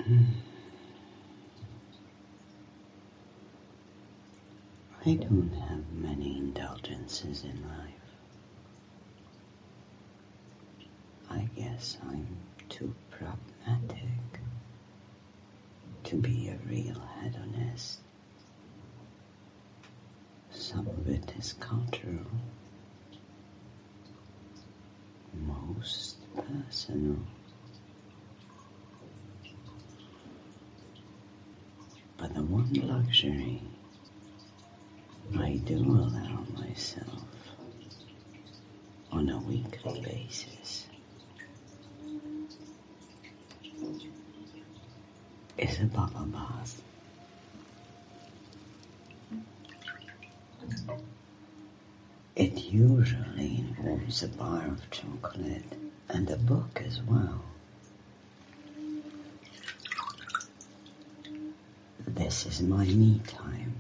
I don't have many indulgences in life. I guess I'm too pragmatic to be a real hedonist. Some of it is cultural, most personal. But the one luxury I do allow myself on a weekly basis is a bubble bath. It usually involves a bar of chocolate and a book as well. This is my me time.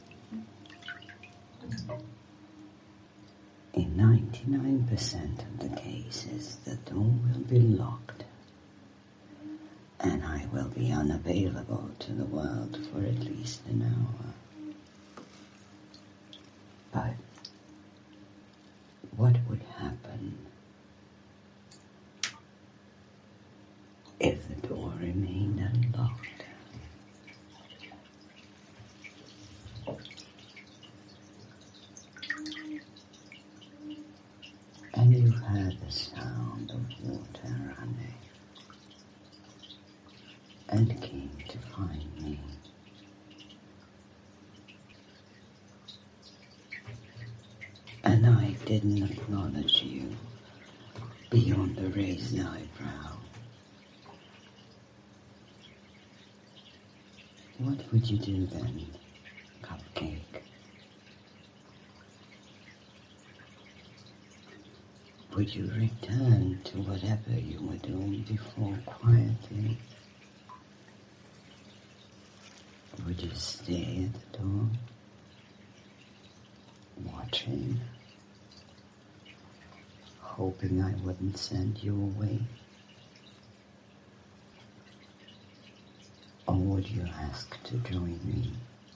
In 99% of the cases, the door will be locked, and I will be unavailable to the world for at least an hour. But what would happen if the door remained unlocked? And you heard the sound of water running and came to find me. And I didn't acknowledge you beyond the raised eyebrow. What would you do then, Cupcake? Would you return to whatever you were doing before quietly? Would you stay at the door, watching, hoping I wouldn't send you away? Or would you ask to join me?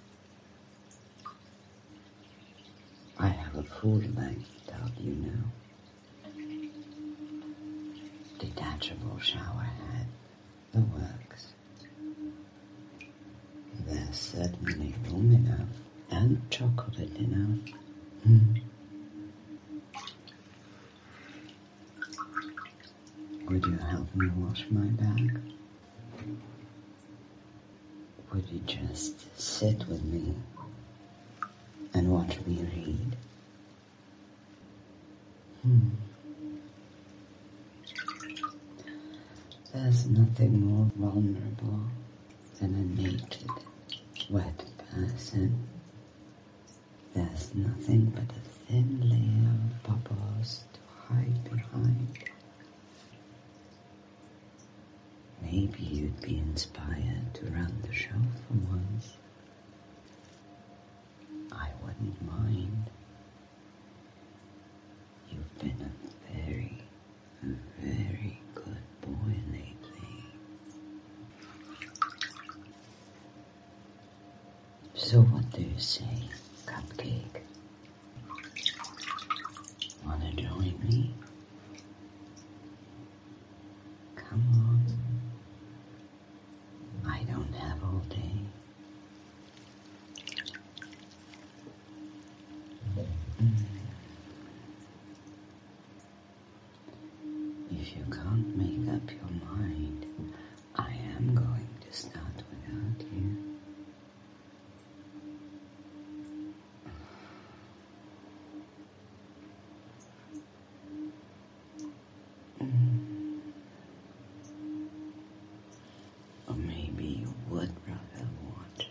I have a full-length tub, you know. Detachable shower head, the works. There's certainly room enough and chocolate enough. Would you help me wash my bag? Would you just sit with me and watch me read? There's nothing more vulnerable than a naked, wet person. There's nothing but a thin layer of bubbles to hide behind. Maybe you'd be inspired to run the show for once. I wouldn't mind. You've been a very, very good boy lately. So what do you say, Cupcake? Wanna join me? Come on. I don't have all day. If you can't make up your mind, I am going to start without you. Or maybe you would rather watch.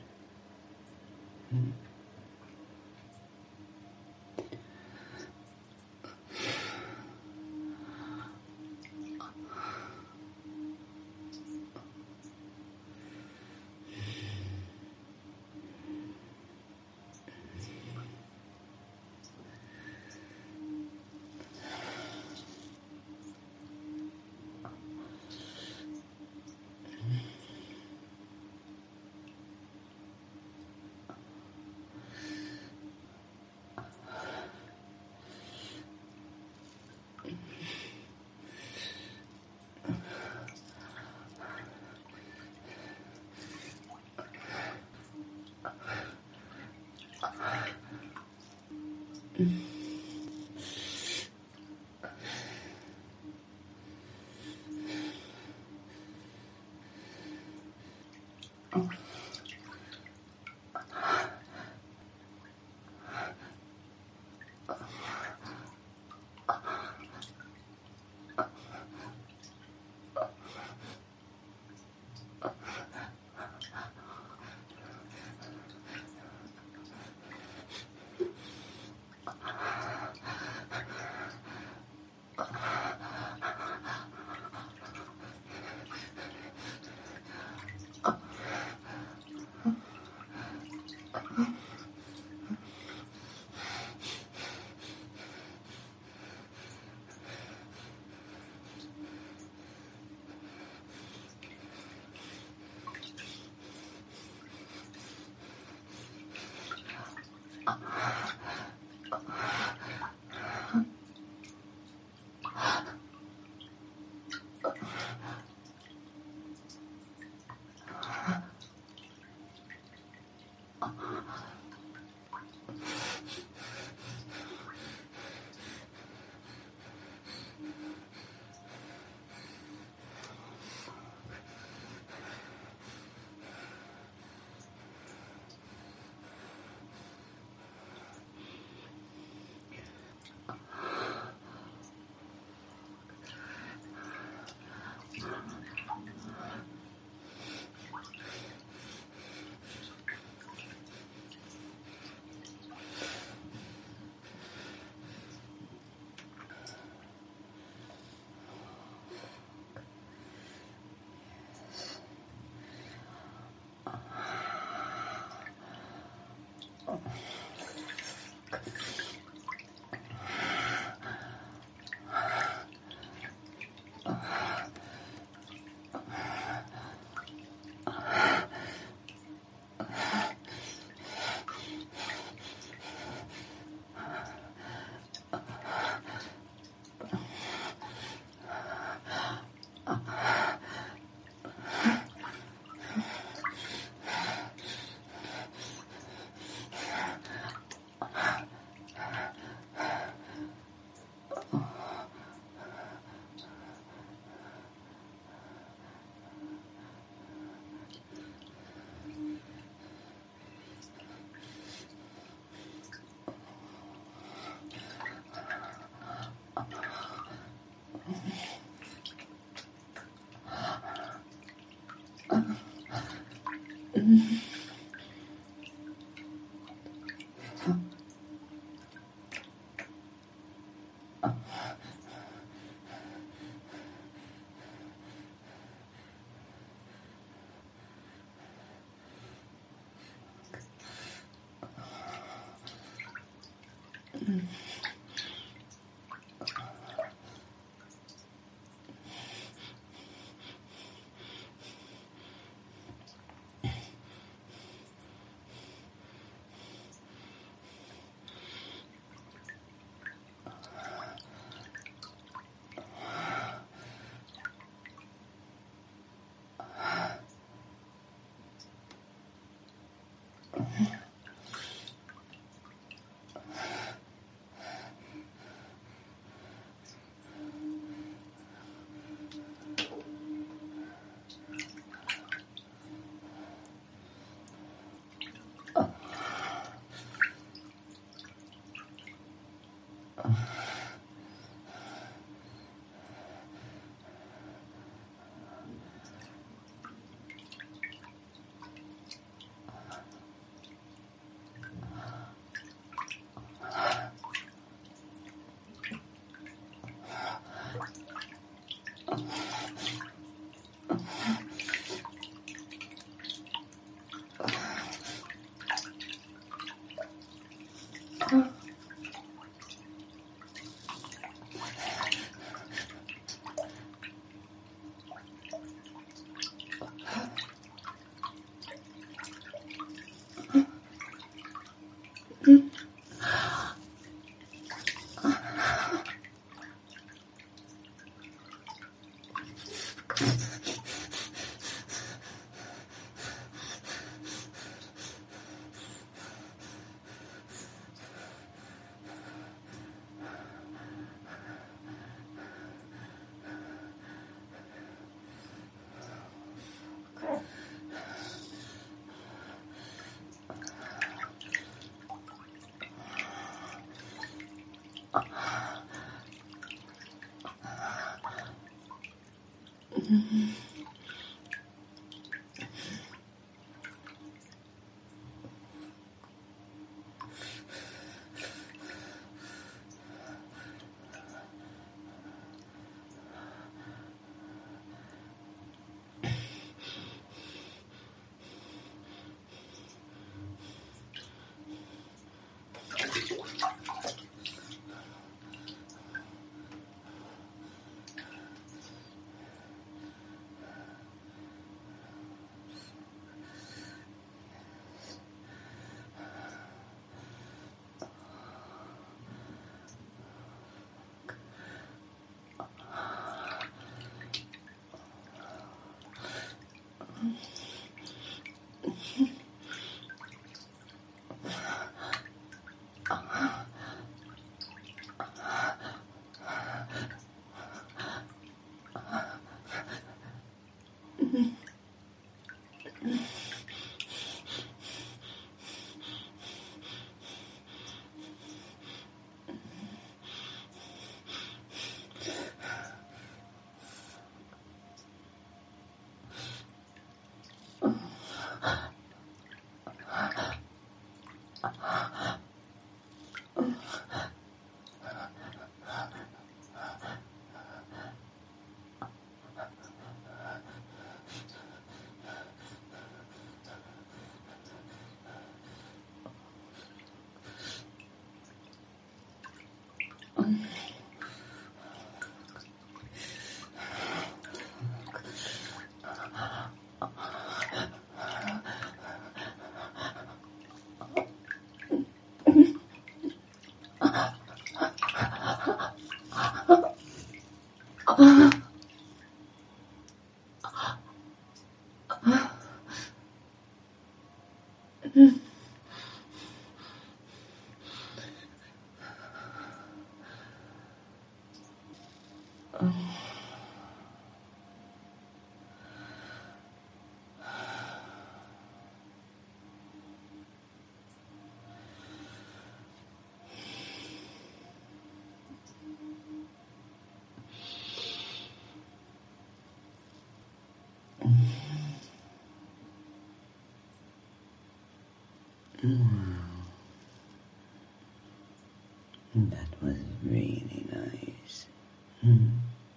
That was really nice. Mm.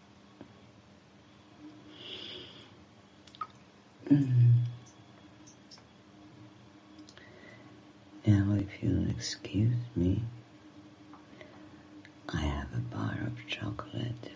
Mm. Now, if you'll excuse me, I have a bar of chocolate